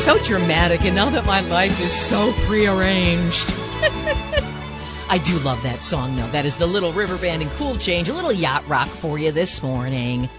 so dramatic, and now that my life is so prearranged. I do love that song, though. That is the Little River Band and Cool Change. A little yacht rock for you this morning.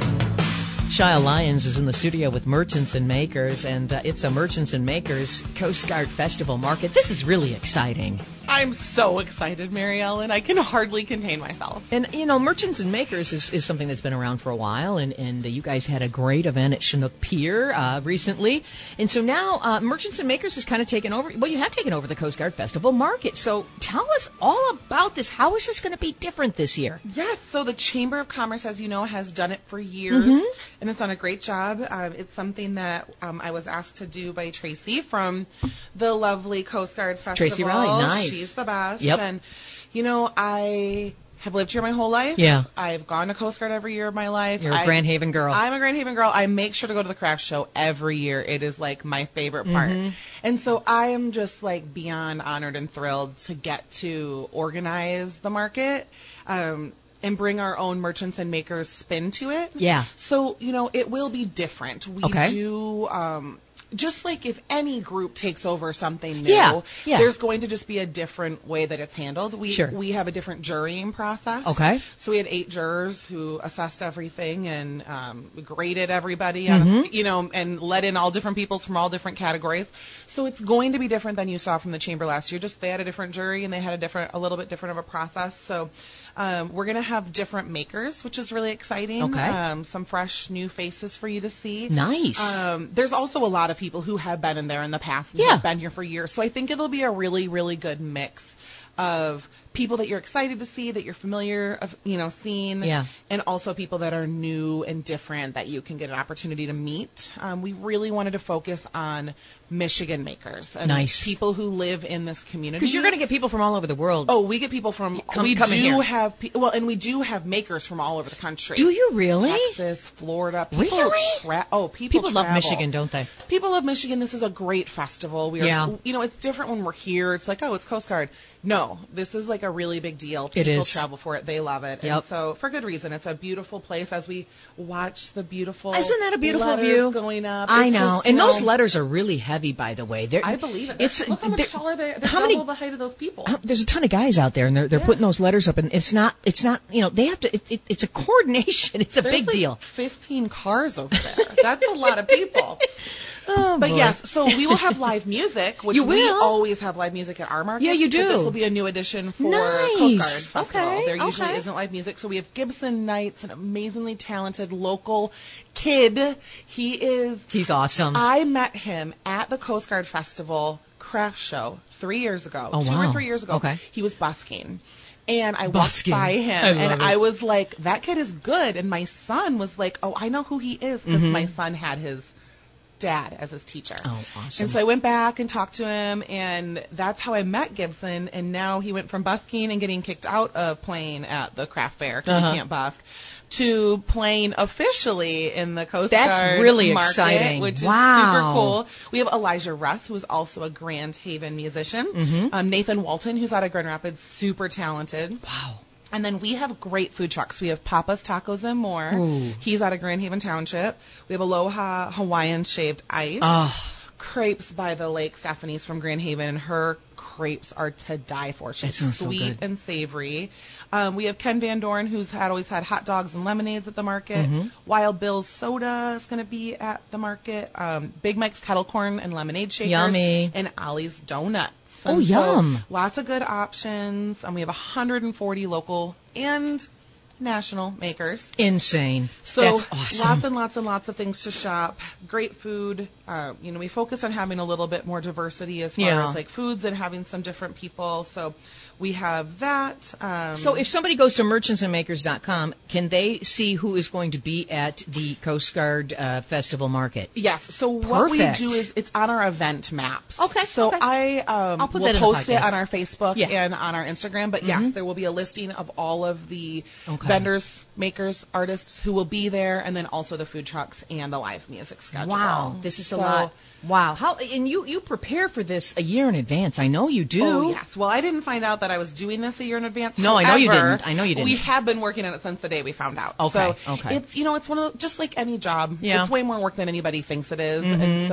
Shia Lyons is in the studio with Merchants and Makers, and it's a Merchants and Makers Coast Guard Festival Market. This is really exciting. I'm so excited, Mary Ellen. I can hardly contain myself. And, you know, Merchants and Makers is something that's been around for a while, and you guys had a great event at Chinook Pier recently. And so now Merchants and Makers has kind of taken over, well, you have taken over the Coast Guard Festival Market. So tell us all about this. How is this going to be different this year? Yes, so the Chamber of Commerce, as you know, has done it for years, and it's done a great job. It's something that I was asked to do by Tracy from the lovely Coast Guard Festival. Tracy Riley, nice. She's the best. Yep. And, you know, I have lived here my whole life. Yeah. I've gone to Coast Guard every year of my life. You're a Grand Haven girl. I'm a Grand Haven girl. I make sure to go to the craft show every year. It is like my favorite part. And so I am just like beyond honored and thrilled to get to organize the market. And bring our own Merchants and Makers spin to it. Yeah. So, you know, it will be different. We do, just like if any group takes over something new, there's going to just be a different way that it's handled. We have a different jurying process. Okay. So we had 8 jurors who assessed everything and graded everybody, on you know, and let in all different peoples from all different categories. So it's going to be different than you saw from the chamber last year. Just they had a different jury and they had a little bit different of a process. So we're going to have different makers, which is really exciting. Okay. Some fresh new faces for you to see. Nice. There's also a lot of people who have been in there in the past and have been here for years. So I think it'll be a really, really good mix of people that you're excited to see, that you're familiar of, you know, seeing, and also people that are new and different that you can get an opportunity to meet. We really wanted to focus on Michigan makers and people who live in this community. Because you're going to get people from all over the world. Oh, we get people from we do have makers from all over the country. Do you really? Texas, Florida. People really? People love Michigan, don't they? People love Michigan. This is a great festival. We are, you know, it's different when we're here. It's like, oh, it's Coast Guard. No, this is like a really big deal. People travel for it. They love it. And so for good reason. It's a beautiful place as we watch the beautiful Isn't that a beautiful view going up? I know. Just, and those letters are really heavy, by the way. I believe it. Look how much taller they are. They're double the height of those people. There's a ton of guys out there, and they're putting those letters up, and it's not, you know, they have to, it's a coordination. It's a big deal. 15 cars over there. That's a lot of people. Oh, but yes, so we will have live music, which we always have live music at our market. Yeah, you do. But this will be a new addition for Coast Guard Festival. There usually isn't live music. So we have Gibson Knights, an amazingly talented local kid. He's awesome. I met him at the Coast Guard Festival craft show 3 years ago. Oh, 2 or 3 years ago. Okay. He was busking. And I walked by him, and I was like, that kid is good. And my son was like, oh, I know who he is, because my son had his dad as his teacher. Oh, awesome. And so I went back and talked to him, and that's how I met Gibson. And now he went from busking and getting kicked out of playing at the craft fair because he can't busk, to playing officially in the Coast Guard That's really market, exciting. Which is super cool. We have Elijah Russ, who is also a Grand Haven musician. Nathan Walton, who's out of Grand Rapids, super talented. Wow. And then we have great food trucks. We have Papa's Tacos and More. Ooh. He's out of Grand Haven Township. We have Aloha Hawaiian Shaved Ice. Oh. Crepes by the Lake. Stephanie's from Grand Haven, and her crepes are to die for. She's sweet and savory. We have Ken Van Dorn, who's always had hot dogs and lemonades at the market. Wild Bill's Soda is going to be at the market. Big Mike's Kettle Corn and Lemonade Shakers. Yummy. And Ollie's Donuts. And yum. Lots of good options. And we have 140 local and national makers. Insane. So that's awesome. Lots and lots and lots of things to shop. Great food. You know, we focus on having a little bit more diversity as far as like foods and having some different people. So we have that. So if somebody goes to merchantsandmakers.com, can they see who is going to be at the Coast Guard Festival Market? Yes. So what we do is it's on our event maps. Okay. So I'll put we'll that post in the it on our Facebook and on our Instagram. But yes, there will be a listing of all of the vendors, makers, artists who will be there, and then also the food trucks and the live music schedule. Wow. This is a lot. Wow. And you prepare for this a year in advance. I know you do. Oh, yes. Well, I didn't find out that I was doing this a year in advance. No, However, I know you didn't. We have been working on it since the day we found out. Okay. So it's, you know, it's one of just like any job. Yeah. It's way more work than anybody thinks it is. And so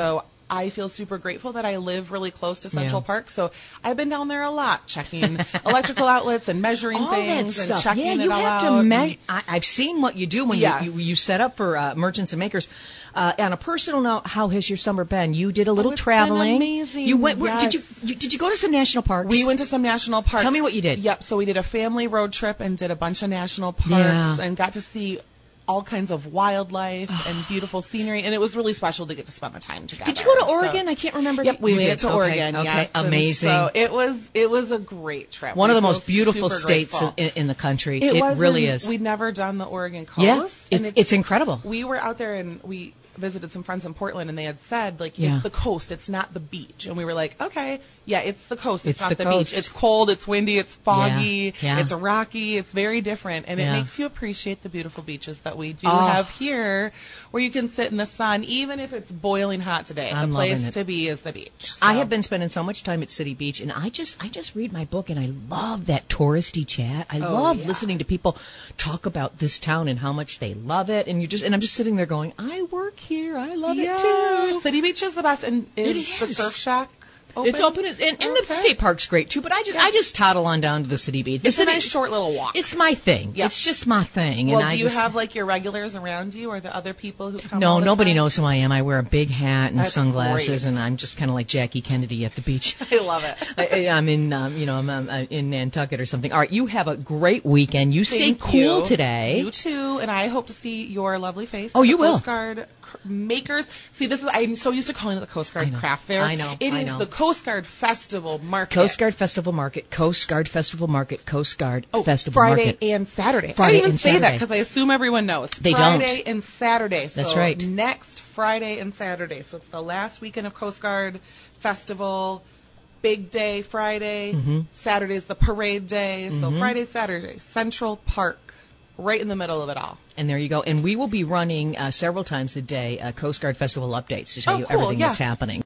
I feel super grateful that I live really close to Central Park. So I've been down there a lot checking electrical outlets and measuring all things that and stuff. checking you it all have out. To measure. I've seen what you do when you set up for Merchants and Makers. On a personal note, how has your summer been? You did a little traveling. Been amazing. You went. Yes. Did you go to some national parks? We went to some national parks. Tell me what you did. Yep. So we did a family road trip and did a bunch of national parks and got to see all kinds of wildlife and beautiful scenery, and it was really special to get to spend the time together. Did you go to Oregon? I can't remember. Yep, we made it to Oregon. Okay, yes, amazing. So it was a great trip. One of the most beautiful states in the country. It really is. We'd never done the Oregon coast. Yeah, it's incredible. We were out there and we visited some friends in Portland, and they had said, like, it's the coast, it's not the beach. And we were like, okay, it's the coast, it's not the beach. It's cold, it's windy, it's foggy, it's rocky, it's very different. And it makes you appreciate the beautiful beaches that we do have here, where you can sit in the sun, even if it's boiling hot today. The place to be is the beach. So. I have been spending so much time at City Beach, and I just read my book, and I love that touristy chat. I love listening to people talk about this town and how much they love it. And I'm just sitting there going, I work here. I love it too. City Beach is the best. And is the Surf Shack open? It's open, and the state park's great too. But I just toddle on down to the City Beach. It's a nice short little walk. It's my thing. Yeah. It's just my thing. Well, do you have like your regulars around you, or the other people who come? No, nobody knows who I am. I wear a big hat and sunglasses, and I'm just kind of like Jackie Kennedy at the beach. I love it. I'm in, I'm in Nantucket or something. All right, you have a great weekend. You stay cool today. You too, and I hope to see your lovely face. Oh, you will. Coast Guard Makers. See, I'm so used to calling it the Coast Guard Craft Fair. I know. It is the Coast Guard Festival Market. Coast Guard Festival Market. Coast Guard Festival Market. Coast Guard Festival Friday Market. And Saturday. Friday I didn't even say Saturday. that because I assume everyone knows. They Friday don't. And Saturday. So that's right. Next Friday and Saturday. So it's the last weekend of Coast Guard Festival. Big day Friday. Mm-hmm. Saturday's the parade day. So Friday, Saturday. Central Park. Right in the middle of it all. And there you go. And we will be running several times a day Coast Guard Festival updates to show you everything that's happening.